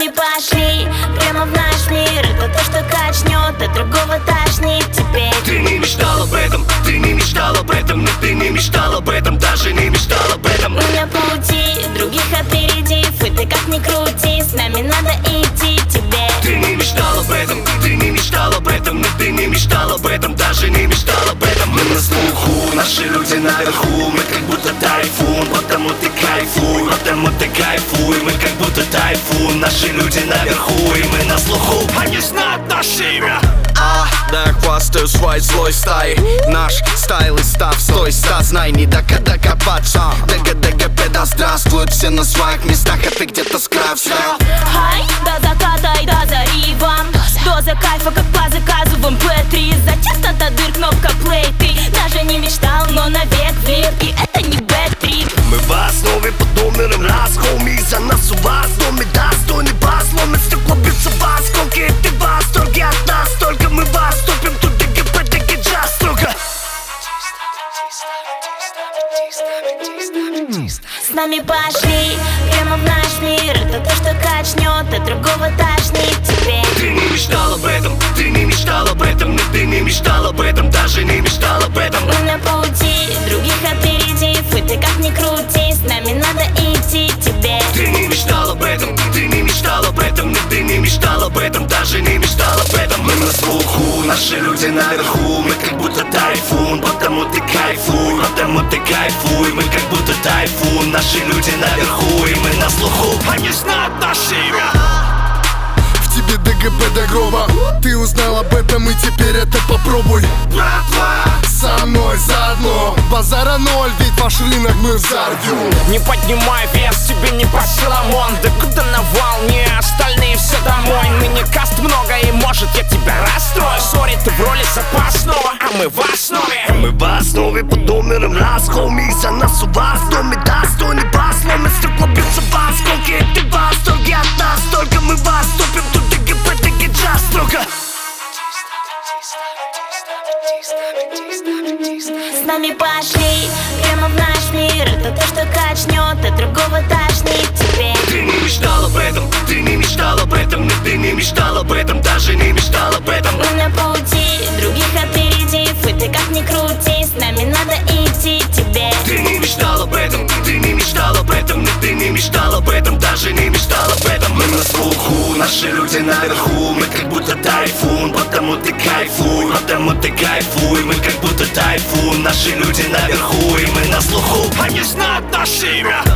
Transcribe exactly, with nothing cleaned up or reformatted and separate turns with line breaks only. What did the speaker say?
нами пошли прямо в наш мир. Это то, что качнет, от другого тошнит теперь.
Ты не мечтал об этом, ты не мечтал об этом, но ты не мечтал об этом, даже не мечтал об этом.
Мы на пути, других опередив, и ты как ни крути, с нами надо идти тебе.
Ты не мечтал об этом, ты не мечтал об этом, но ты не мечтал об этом, даже не мечтал об этом. Мы на слуху, наши люди наверху, мы как будто тайфун, потому ты кайфуй, потому ты кайфуй, мы как будто тайфун, наши люди наверху, и мы на слуху. Они знают наше имя.
А, да я хвастаю своей злой стаей. Наш стайл и став, стой, ста, знай, не до когда копаться. ДГ-ДГП, да здравствуют все на своих местах, а ты где-то скрався.
Хай, до заката и до зари вам доза кайфа, как по заказу в эм пэ три. Зачем до дыр кнопка плей, ты даже не мечтал, но навек вир, и это не бэт-трип.
Мы в основе под номером раз, хоуми, за нас у вас доме достойный бас, ломит стекло, бьются вас, сколько ты в восторге от нас, только мы вас топим, тут ДГП, ДГ джаз строго.
С нами пошли прямо в наш мир. Это то, что качнет, от другого тошнит теперь.
Ты не мечтал об этом, ты не мечтал об этом, но ты не мечтал об этом, даже не мечтал об этом.
Мы на пути, других опередив, и ты как ни крути, с нами надо идти тебе.
Ты не мечтал об этом, ты не мечтал об этом, но ты не мечтал об этом, даже не мечтал об этом. Мы на слуху, наши люди наверху, мы как будто тайфун, потому ты кайфуй, потому ты кайфуй, мы как будто тайфун, наши люди наверху, и мы на слуху. Они знают наше имя.
В тебе ДГП до гроба, ты узнал об этом и теперь это попробуй.
Братва,
Со мной заодно, базара ноль, ведь ваш рынок мы взорвем.
Не поднимай вес, тебе не по силам он. Да куда на волне, остальные все домой. Ныне каст много и может я тебя расстрою. Сори, ты в роли запасного, а мы в основе.
мы в основе под номером раз, хоуми, за нас у вас доме достойный бас, ломит стекло, бьются вас, сколько ты в восторге от нас, только мы вас топим, тут ДГП, ДГ джаз строго.
С нами пошли прямо в наш мир. Это то, что качнет, от другого тошнит теперь.
Ты не мечтал об этом, ты не мечтал об этом, но ты не мечтал об этом, даже не мечтал об этом.
Мы на пути, других опередив, и ты как ни крути, с нами надо идти тебе.
Ты не мечтал об этом, ты не мечтал об этом, но ты не мечтал об этом, даже не мечтал об этом. Мы на слуху, наши люди наверху, мы как будто тайфун, потому ты кайфуй, потому ты кайфуй, мы как будто тайфун, наши люди наверху, и мы на слуху. Они знают наше имя.